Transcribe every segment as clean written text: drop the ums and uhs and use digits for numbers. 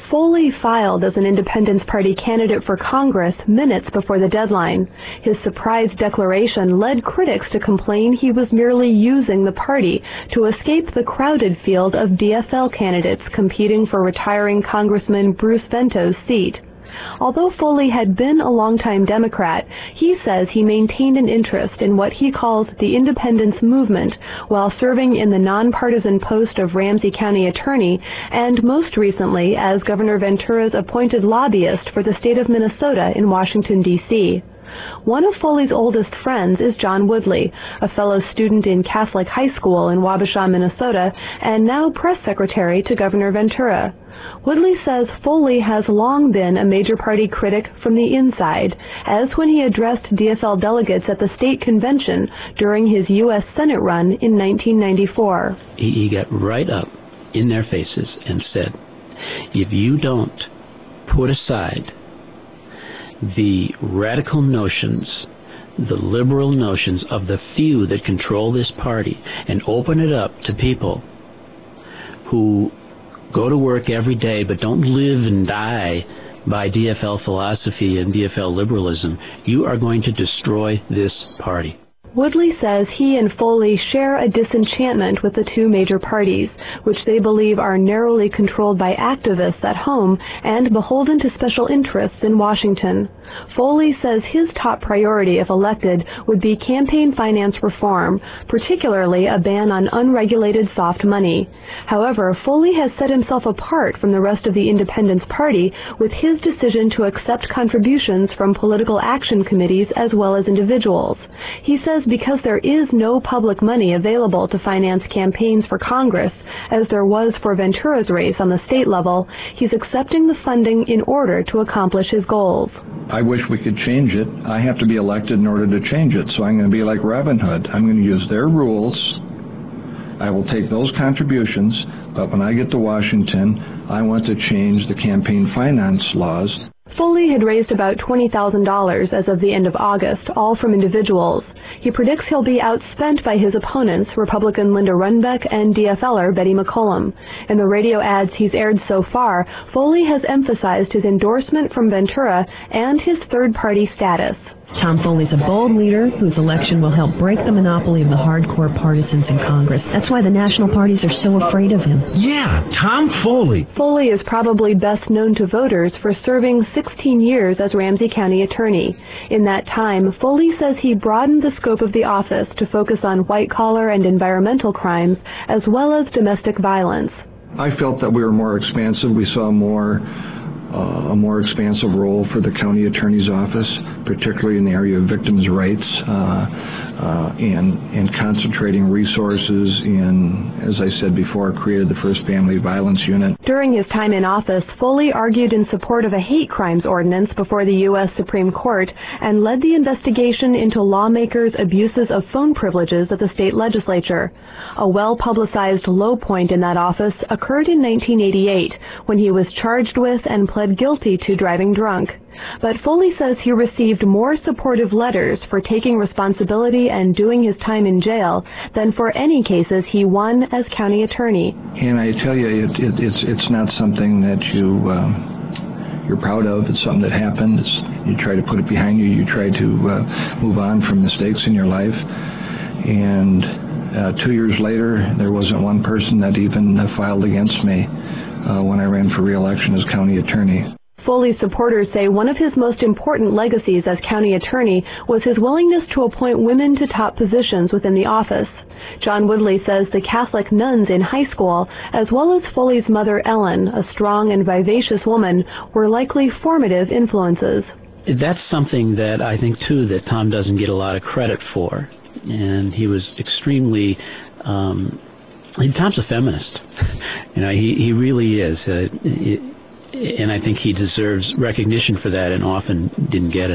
Foley filed as an Independence Party candidate for Congress minutes before the deadline. His surprise declaration led critics to complain he was merely using the party to escape the crowded field of DFL candidates competing for retiring Congressman Bruce Vento's seat. Although Foley had been a longtime Democrat, he says he maintained an interest in what he calls the independence movement while serving in the nonpartisan post of Ramsey County Attorney and most recently as Governor Ventura's appointed lobbyist for the state of Minnesota in Washington, D.C. One of Foley's oldest friends is John Woodley, a fellow student in Catholic High School in Wabasha, Minnesota, and now press secretary to Governor Ventura. Woodley says Foley has long been a major party critic from the inside, as when he addressed DFL delegates at the state convention during his U.S. Senate run in 1994. He got right up in their faces and said, if you don't put aside the radical notions, the liberal notions of the few that control this party and open it up to people who go to work every day but don't live and die by DFL philosophy and DFL liberalism, you are going to destroy this party. Woodley says he and Foley share a disenchantment with the two major parties, which they believe are narrowly controlled by activists at home and beholden to special interests in Washington. Foley says his top priority, if elected, would be campaign finance reform, particularly a ban on unregulated soft money. However, Foley has set himself apart from the rest of the Independence Party with his decision to accept contributions from political action committees as well as individuals. He says because there is no public money available to finance campaigns for Congress, as there was for Ventura's race on the state level, he's accepting the funding in order to accomplish his goals. I wish we could change it. I have to be elected in order to change it, so I'm going to be like Robin Hood. I'm going to use their rules. I will take those contributions, but when I get to Washington, I want to change the campaign finance laws. Foley had raised about $20,000 as of the end of August, all from individuals. He predicts he'll be outspent by his opponents, Republican Linda Runbeck and DFLer Betty McCollum. In the radio ads he's aired so far, Foley has emphasized his endorsement from Ventura and his third-party status. Tom Foley's a bold leader whose election will help break the monopoly of the hardcore partisans in Congress. That's why the national parties are so afraid of him. Yeah, Tom Foley. Foley is probably best known to voters for serving 16 years as Ramsey County Attorney. In that time, Foley says he broadened the scope of the office to focus on white-collar and environmental crimes, as well as domestic violence. I felt that we were more expansive. We saw a more expansive role for the county attorney's office, particularly in the area of victims' rights, and concentrating resources in, as I said before, created the first family violence unit. During his time in office, Foley argued in support of a hate crimes ordinance before the U.S. Supreme Court and led the investigation into lawmakers' abuses of phone privileges at the state legislature. A well-publicized low point in that office occurred in 1988 when he was charged with and pled guilty to driving drunk. But Foley says he received more supportive letters for taking responsibility and doing his time in jail than for any cases he won as county attorney. And I tell you, it's not something that you're proud of. It's something that happened. You try to put it behind you. You try to move on from mistakes in your life. And 2 years later, there wasn't one person that even filed against me when I ran for re-election as county attorney. Foley's supporters say one of his most important legacies as county attorney was his willingness to appoint women to top positions within the office. John Woodley says the Catholic nuns in high school, as well as Foley's mother Ellen, a strong and vivacious woman, were likely formative influences. That's something that I think, too, that Tom doesn't get a lot of credit for. And he was extremely, Tom's a feminist. You know, he really is. And I think he deserves recognition for that and often didn't get it.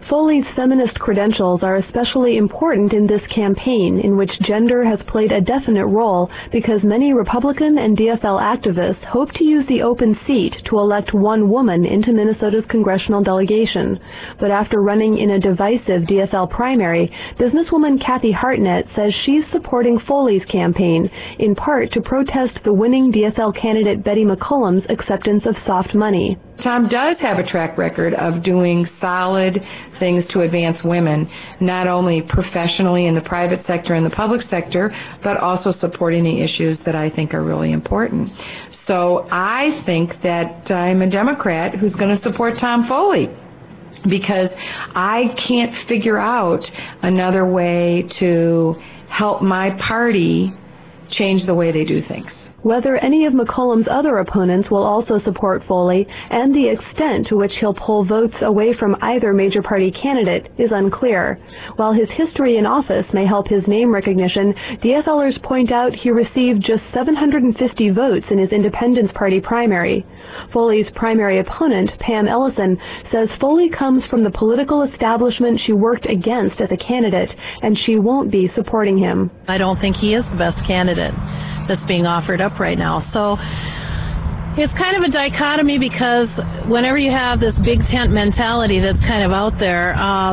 Foley's feminist credentials are especially important in this campaign, in which gender has played a definite role because many Republican and DFL activists hope to use the open seat to elect one woman into Minnesota's congressional delegation. But after running in a divisive DFL primary, businesswoman Kathy Hartnett says she's supporting Foley's campaign, in part to protest the winning DFL candidate Betty McCollum's acceptance of soft money. Tom does have a track record of doing solid things to advance women, not only professionally in the private sector and the public sector, but also supporting the issues that I think are really important. So I think that I'm a Democrat who's going to support Tom Foley, because I can't figure out another way to help my party change the way they do things. Whether any of McCollum's other opponents will also support Foley and the extent to which he'll pull votes away from either major party candidate is unclear. While his history in office may help his name recognition, DFLers point out he received just 750 votes in his Independence Party primary. Foley's primary opponent, Pam Ellison, says Foley comes from the political establishment she worked against as a candidate, and she won't be supporting him. I don't think he is the best candidate that's being offered up right now. So it's kind of a dichotomy, because whenever you have this big tent mentality that's kind of out there,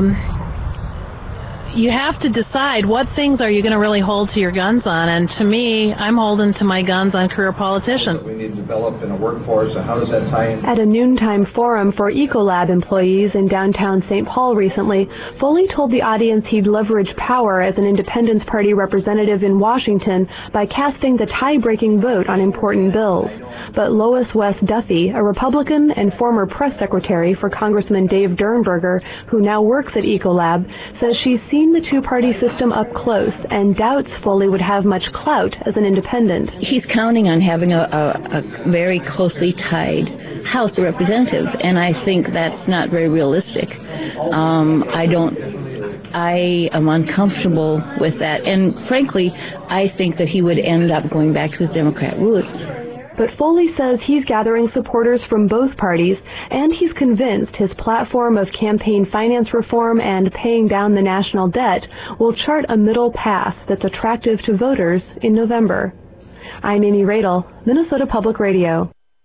you have to decide what things are you going to really hold to your guns on. And to me, I'm holding to my guns on career politicians. We need to develop in a workforce, and how does that tie in? At a noontime forum for Ecolab employees in downtown St. Paul recently, Foley told the audience he'd leverage power as an Independence Party representative in Washington by casting the tie-breaking vote on important bills. But Lois West Duffy, a Republican and former press secretary for Congressman Dave Durnberger, who now works at Ecolab, says she's seen the two-party system up close and doubts Foley would have much clout as an independent. He's counting on having a very closely tied House of Representatives, and I think that's not very realistic. I am uncomfortable with that, and frankly, I think that he would end up going back to his Democrat roots. But Foley says he's gathering supporters from both parties, and he's convinced his platform of campaign finance reform and paying down the national debt will chart a middle path that's attractive to voters in November. I'm Amy Radel, Minnesota Public Radio.